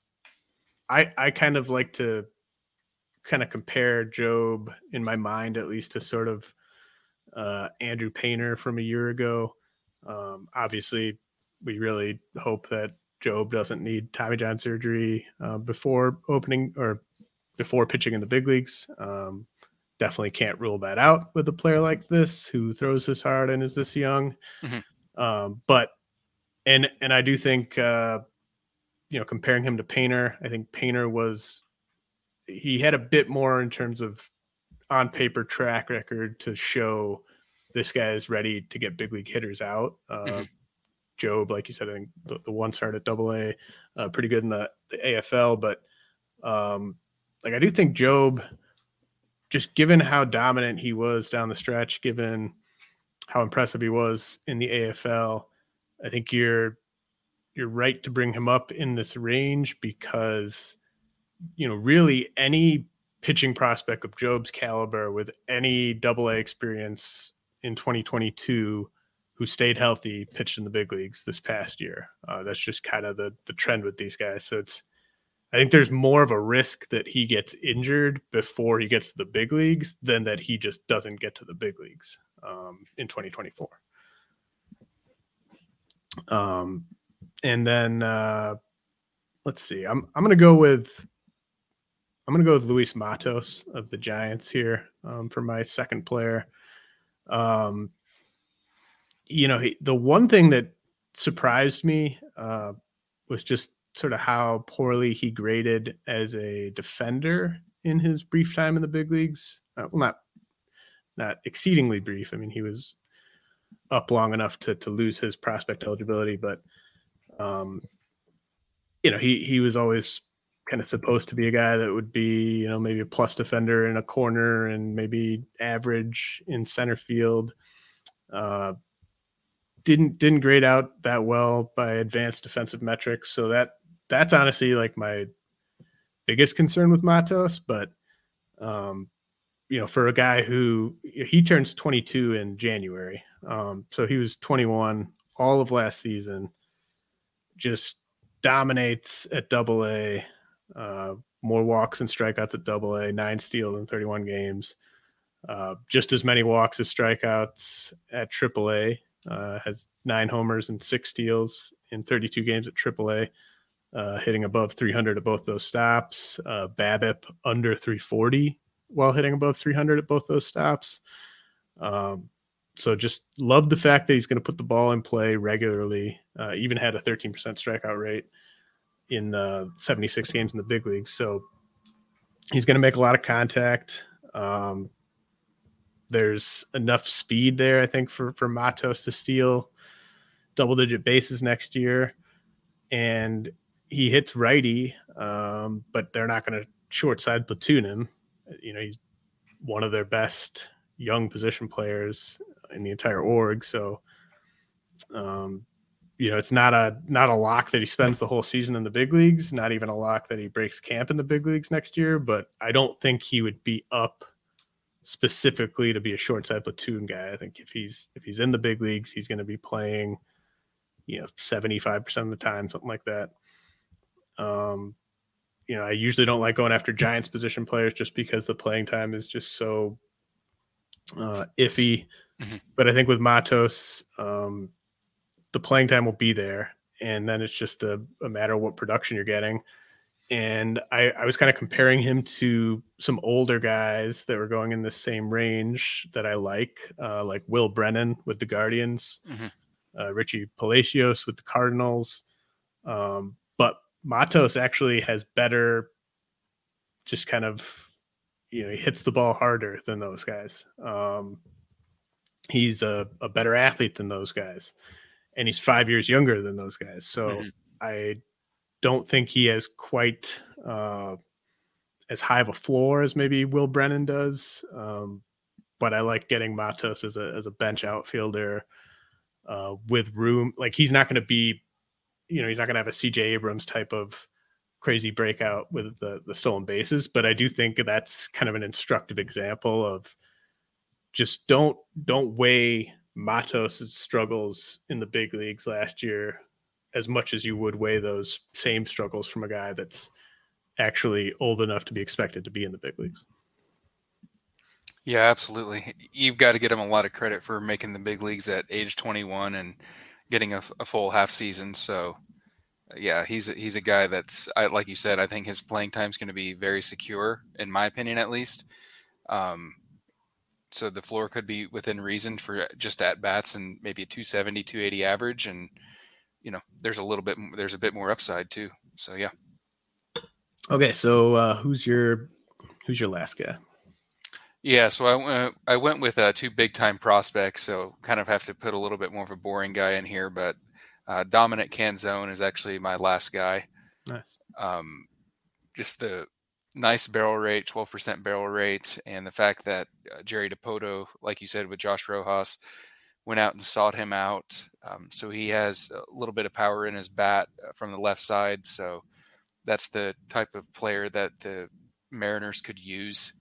I I kind of like to kind of compare Jobe in my mind, at least, to sort of uh, Andrew Painter from a year ago. Um, obviously, we really hope that Jobe doesn't need Tommy John surgery uh, before opening or before pitching in the big leagues. Um, definitely can't rule that out with a player like this who throws this hard and is this young. Mm-hmm. Um, but and and I do think uh, you know, comparing him to Painter, I think Painter was he had a bit more in terms of on paper track record to show this guy is ready to get big league hitters out. Uh, mm-hmm. Jobe, like you said, I think the, the one start at Double A, uh, pretty good in the, the A F L. But um, like I do think Jobe, just given how dominant he was down the stretch, given how impressive he was in the A F L, I think you're you're right to bring him up in this range because, you know, really any pitching prospect of Jobe's caliber with any Double A experience in twenty twenty-two who stayed healthy pitched in the big leagues this past year. Uh, that's just kind of the the trend with these guys. So it's, I think there's more of a risk that he gets injured before he gets to the big leagues than that he just doesn't get to the big leagues um, in twenty twenty-four. Um, and then uh, let's see, I'm I'm gonna go with I'm gonna go with Luis Matos of the Giants here um, for my second player. Um, you know, he, the one thing that surprised me uh, was just sort of how poorly he graded as a defender in his brief time in the big leagues. Uh, well, not not exceedingly brief. I mean, he was up long enough to to lose his prospect eligibility, but um, you know, he he was always kind of supposed to be a guy that would be, you know, maybe a plus defender in a corner and maybe average in center field. Uh, didn't didn't grade out that well by advanced defensive metrics. So that that's honestly like my biggest concern with Matos. But um, you know, for a guy who he turns twenty-two in January, um, so he was twenty-one all of last season, just dominates at Double A, uh, more walks and strikeouts at Double A, nine steals in thirty-one games, uh, just as many walks as strikeouts at Triple A. Uh, has nine homers and six steals in thirty-two games at Triple A, uh, hitting above three hundred at both those stops. Uh, BABIP under three forty while hitting above three hundred at both those stops. Um, so just love the fact that he's going to put the ball in play regularly. Uh, even had a thirteen percent strikeout rate in uh, seventy-six games in the big leagues. So he's going to make a lot of contact. Um, There's enough speed there, I think, for, for Matos to steal double-digit bases next year. And he hits righty, um, but they're not going to short side platoon him. You know, he's one of their best young position players in the entire org. So, um, you know, it's not a not a lock that he spends the whole season in the big leagues, not even a lock that he breaks camp in the big leagues next year, but I don't think he would be up specifically to be a short side platoon guy. I think if he's if he's in the big leagues, he's going to be playing, you know, seventy-five percent of the time, something like that. Um, you know, I usually don't like going after Giants position players just because the playing time is just so uh, iffy. Mm-hmm. But I think with Matos, um, the playing time will be there, and then it's just a, a matter of what production you're getting. And I, I was kind of comparing him to some older guys that were going in the same range that I like, uh, like Will Brennan with the Guardians, mm-hmm. uh, Richie Palacios with the Cardinals. Um, but Matos actually has better, just kind of, you know, he hits the ball harder than those guys. Um, he's a, a better athlete than those guys. And he's five years younger than those guys. So mm-hmm. I don't think he has quite uh, as high of a floor as maybe Will Brennan does. Um, but I like getting Matos as a as a bench outfielder uh, with room. Like, he's not going to be, you know, he's not going to have a C J Abrams type of crazy breakout with the, the stolen bases. But I do think that's kind of an instructive example of just don't don't weigh Matos' struggles in the big leagues last year as much as you would weigh those same struggles from a guy that's actually old enough to be expected to be in the big leagues. Yeah, absolutely. You've got to get him a lot of credit for making the big leagues at age twenty-one and getting a, a full half season. So yeah, he's a, he's a guy that's, I, like you said, I think his playing time is going to be very secure, in my opinion, at least. Um, So the floor could be within reason for just at bats and maybe a two seventy, two eighty average. And, you know, there's a little bit, there's a bit more upside too. So, yeah. Okay. So uh, who's your, who's your last guy? Yeah. So I went, I went with uh, two big time prospects. So kind of have to put a little bit more of a boring guy in here, but uh, Dominic Canzone is actually my last guy. Nice. Um, just the, nice barrel rate, twelve percent barrel rate, and the fact that uh, Jerry Dipoto, like you said, with Josh Rojas, went out and sought him out. Um, so he has a little bit of power in his bat uh, from the left side. So that's the type of player that the Mariners could use.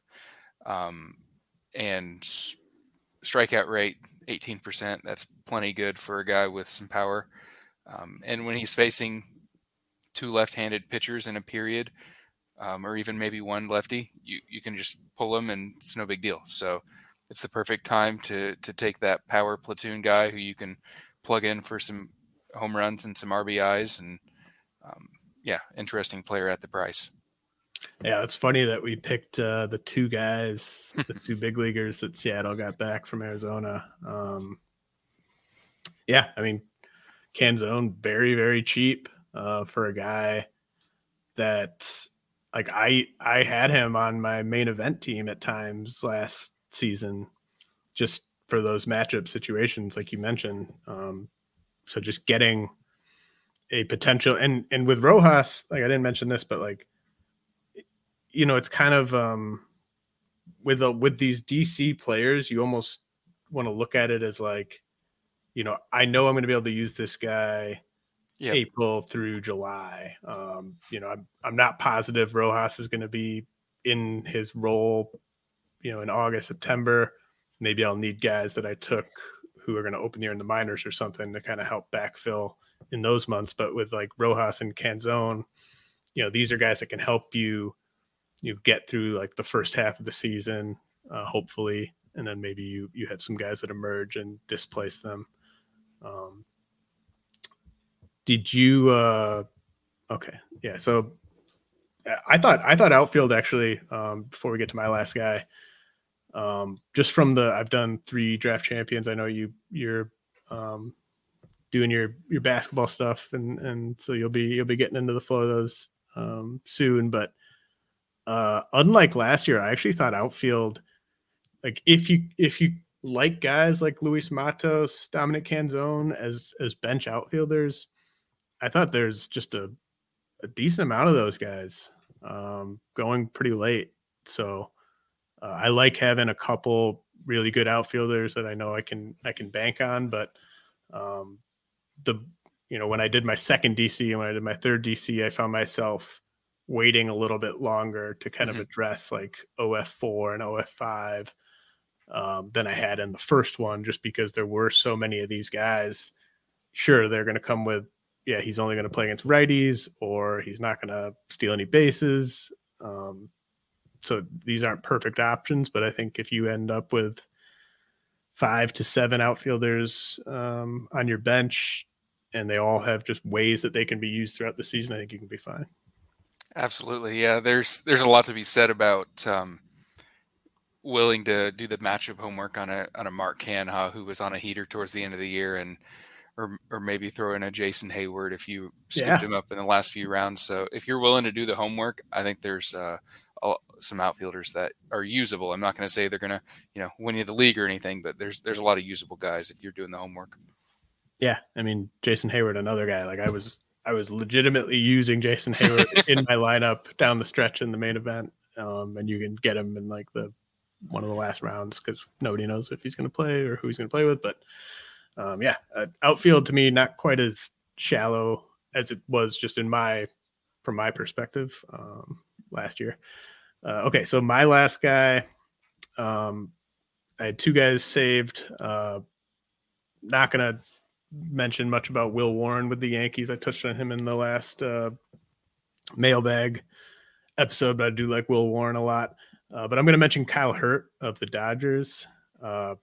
Um, and strikeout rate, eighteen percent. That's plenty good for a guy with some power. Um, and when he's facing two left-handed pitchers in a period, Um, or even maybe one lefty, you, you can just pull him and it's no big deal. So it's the perfect time to to take that power platoon guy who you can plug in for some home runs and some R B Is. And um, yeah, interesting player at the price. Yeah, it's funny that we picked uh, the two guys, the two big leaguers that Seattle got back from Arizona. Um, yeah, I mean, Canzone, very, very cheap uh, for a guy that – Like I, I had him on my main event team at times last season, just for those matchup situations, like you mentioned. Um, so just getting a potential, and and with Rojas, like I didn't mention this, but like, you know, it's kind of um, with the, with these D C players, you almost want to look at it as like, you know, I know I'm going to be able to use this guy. Yep. April through July. Um, you know, I'm I'm not positive Rojas is going to be in his role, you know, in August, September. Maybe I'll need guys that I took who are going to open the year in the minors or something to kind of help backfill in those months. But with like Rojas and Canzone, you know, these are guys that can help you, you get through like the first half of the season, uh, hopefully, and then maybe you you have some guys that emerge and displace them. Um, Did you? Uh, okay, yeah. So I thought I thought outfield actually. Um, before we get to my last guy, um, just from the I've done three draft champions. I know you you're um, doing your your basketball stuff, and and so you'll be you'll be getting into the flow of those um, soon. But uh, unlike last year, I actually thought outfield, like if you if you like guys like Luis Matos, Dominic Canzone as as bench outfielders, I thought there's just a a decent amount of those guys um, going pretty late. So uh, I like having a couple really good outfielders that I know I can I can bank on. But um, the you know when I did my second D C and when I did my third D C, I found myself waiting a little bit longer to kind mm-hmm. of address like O F four and O F five um, than I had in the first one, just because there were so many of these guys. Sure, they're going to come with, yeah, he's only going to play against righties, or he's not going to steal any bases. Um, so these aren't perfect options, but I think if you end up with five to seven outfielders um, on your bench and they all have just ways that they can be used throughout the season, I think you can be fine. Absolutely. Yeah. There's, there's a lot to be said about um, willing to do the matchup homework on a, on a Mark Canha who was on a heater towards the end of the year, and, or, or maybe throw in a Jason Hayward if you scooped yeah. him up in the last few rounds. So if you're willing to do the homework, I think there's uh, a, some outfielders that are usable. I'm not going to say they're going to, you know, win you the league or anything, but there's, there's a lot of usable guys if you're doing the homework. Yeah. I mean, Jason Hayward, another guy, like I was, I was legitimately using Jason Hayward in my lineup down the stretch in the main event. Um, and you can get him in like the, one of the last rounds because nobody knows if he's going to play or who he's going to play with. But um, yeah, uh, outfield to me, not quite as shallow as it was just in my, from my perspective um, last year. Uh, okay. So my last guy, um, I had two guys saved. Uh, not going to mention much about Will Warren with the Yankees. I touched on him in the last uh, mailbag episode, but I do like Will Warren a lot. Uh, but I'm going to mention Kyle Hurt of the Dodgers. Uh,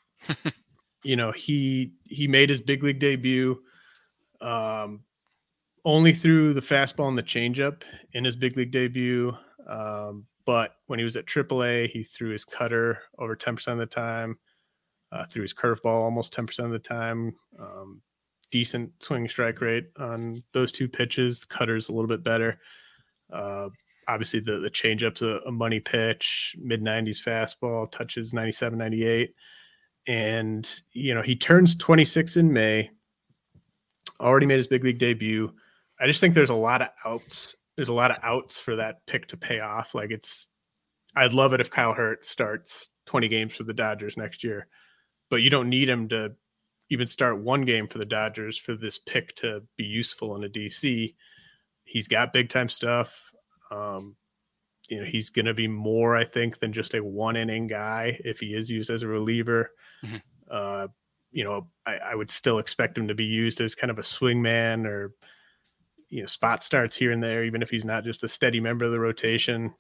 you know, he he made his big league debut um, only threw the fastball and the changeup in his big league debut. Um, but when he was at triple A, he threw his cutter over ten percent of the time. Uh, threw his curveball almost ten percent of the time. Um, decent swing strike rate on those two pitches. Cutter's a little bit better. Uh, obviously, the, the changeup's a, a money pitch, mid nineties fastball, touches ninety-seven, ninety-eight. And, you know, he turns twenty-six in May, already made his big league debut. I just think there's a lot of outs. There's a lot of outs for that pick to pay off. Like it's, I'd love it if Kyle Hurt starts twenty games for the Dodgers next year. But you don't need him to even start one game for the Dodgers for this pick to be useful in a D C. He's got big time stuff. Um, you know, he's going to be more, I think, than just a one inning guy if he is used as a reliever. Mm-hmm. Uh, you know, I, I would still expect him to be used as kind of a swing man or, you know, spot starts here and there, even if he's not just a steady member of the rotation.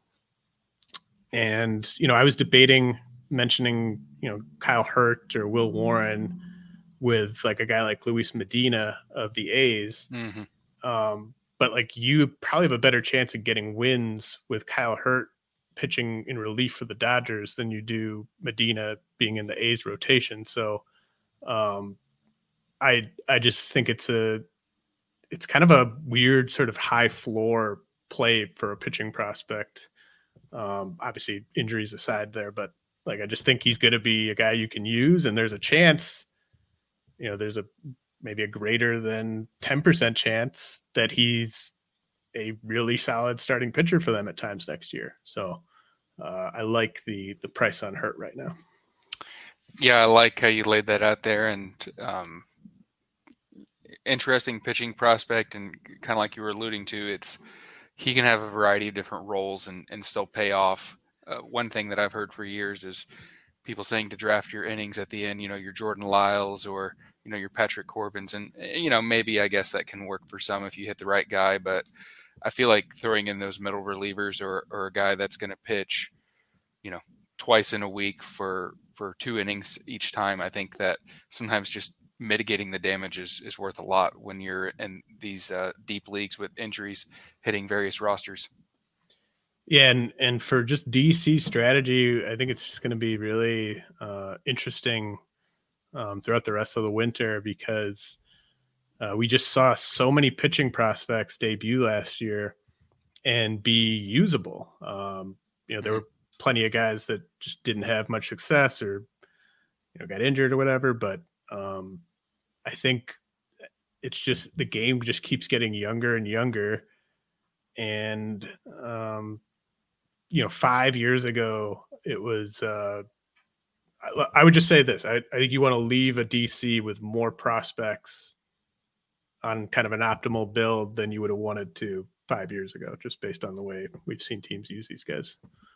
And, you know, I was debating mentioning, you know, Kyle Hurt or Will Warren with like a guy like Luis Medina of the A's. Mm-hmm. Um, but like you probably have a better chance of getting wins with Kyle Hurt pitching in relief for the Dodgers than you do Medina being in the A's rotation. So um, I, I just think it's a, it's kind of a weird sort of high floor play for a pitching prospect. Um, obviously injuries aside there, but like, I just think he's going to be a guy you can use, and there's a chance, you know, there's a maybe a greater than ten percent chance that he's a really solid starting pitcher for them at times next year. So uh, I like the the price on Hurt right now. Yeah, I like how you laid that out there, and um, interesting pitching prospect, and kind of like you were alluding to, it's he can have a variety of different roles and, and still pay off. Uh, one thing that I've heard for years is people saying to draft your innings at the end, you know, your Jordan Lyles or, you know, your Patrick Corbins. And, you know, maybe I guess that can work for some if you hit the right guy. But I feel like throwing in those middle relievers or, or a guy that's going to pitch, you know, twice in a week for, for two innings each time, I think that sometimes just mitigating the damage is, is worth a lot when you're in these uh, deep leagues with injuries hitting various rosters. Yeah, and, and for just D C strategy, I think it's just going to be really uh, interesting um, throughout the rest of the winter because uh, we just saw so many pitching prospects debut last year and be usable. Um, you know, there were plenty of guys that just didn't have much success or, you know, got injured or whatever. But um, I think it's just the game just keeps getting younger and younger. And, um, you know, five years ago, it was, uh, I, I would just say this. I, I think you want to leave a D C with more prospects on kind of an optimal build than you would have wanted to five years ago, just based on the way we've seen teams use these guys.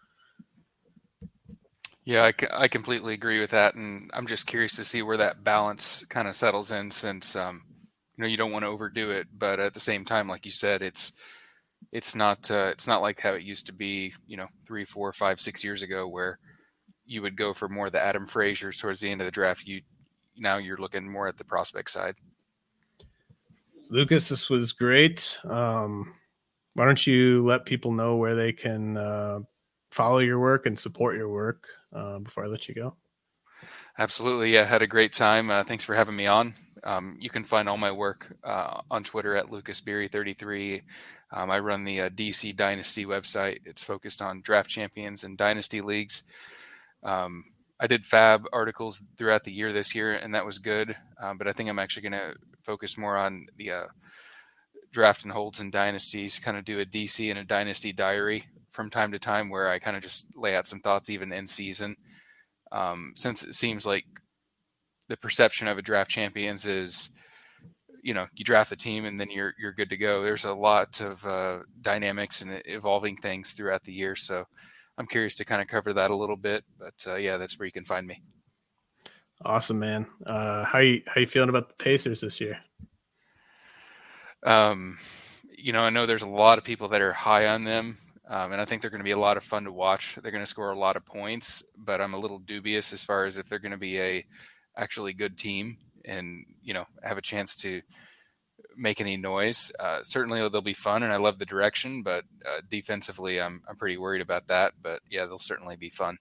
Yeah, I, I completely agree with that. And I'm just curious to see where that balance kind of settles in, since, um, you know, you don't want to overdo it, but at the same time, like you said, it's, it's not, uh, it's not like how it used to be, you know, three, four, five, six years ago, where you would go for more of the Adam Frazier's towards the end of the draft. You, now you're looking more at the prospect side. Lucas, this was great. Um, why don't you let people know where they can uh, follow your work and support your work uh, before I let you go? Absolutely. Yeah, had a great time. Uh, thanks for having me on. Um, you can find all my work uh, on Twitter at Lucas Beery thirty-three. Um, I run the uh, D C Dynasty website. It's focused on draft champions and dynasty leagues. Um, I did Fab articles throughout the year this year, and that was good. Um, but I think I'm actually going to focus more on the uh, draft and holds and dynasties, kind of do a D C and a dynasty diary from time to time, where I kind of just lay out some thoughts even in season. Um, since it seems like the perception of a draft champions is, you know, you draft the team and then you're, you're good to go. There's a lot of uh, dynamics and evolving things throughout the year. So I'm curious to kind of cover that a little bit, but uh, yeah, that's where you can find me. Awesome, man. Uh, how you, how you feeling about the Pacers this year? Um, you know, I know there's a lot of people that are high on them. Um, and I think they're going to be a lot of fun to watch. They're going to score a lot of points, but I'm a little dubious as far as if they're going to be a actually good team and, you know, have a chance to make any noise. Uh, certainly they'll be fun, and I love the direction, but uh, defensively, I'm I'm pretty worried about that. But yeah, they'll certainly be fun.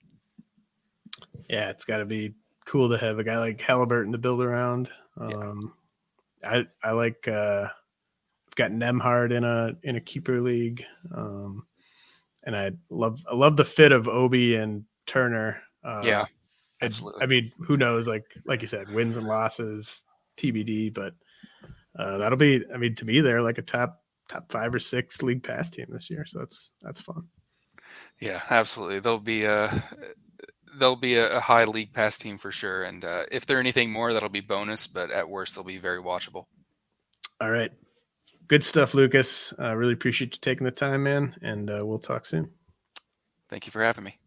Yeah, it's got to be cool to have a guy like Halliburton to build around. Um, yeah. I I like uh, I've got Nemhard in a in a keeper league. Um, And I love, I love the fit of Obi and Turner. Uh, yeah, absolutely. I mean, who knows? Like, like you said, wins and losses, T B D. But uh, that'll be. I mean, to me, they're like a top top five or six league pass team this year. So that's that's fun. Yeah, absolutely. They'll be a they'll be a, a high league pass team for sure. And uh, if they're anything more, that'll be bonus. But at worst, they'll be very watchable. All right. Good stuff, Lucas. I uh, really appreciate you taking the time, man, and uh, we'll talk soon. Thank you for having me.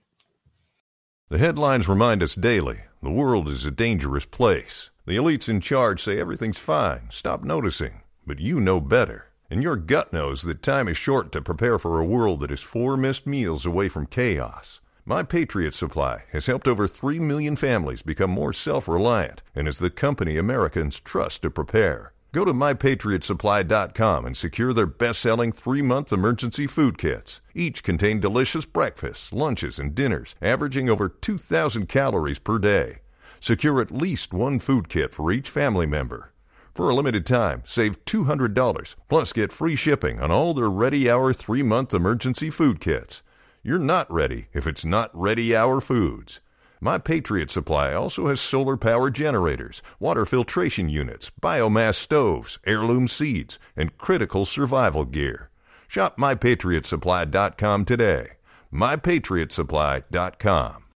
The headlines remind us daily the world is a dangerous place. The elites in charge say everything's fine, stop noticing. But you know better, and your gut knows that time is short to prepare for a world that is four missed meals away from chaos. My Patriot Supply has helped over three million families become more self-reliant and is the company Americans trust to prepare. Go to my patriot supply dot com and secure their best-selling three-month emergency food kits. Each contain delicious breakfasts, lunches, and dinners, averaging over two thousand calories per day. Secure at least one food kit for each family member. For a limited time, save two hundred dollars, plus get free shipping on all their Ready Hour three-month emergency food kits. You're not ready if it's not Ready Hour Foods. My Patriot Supply also has solar-powered generators, water filtration units, biomass stoves, heirloom seeds, and critical survival gear. Shop my patriot supply dot com today. my patriot supply dot com.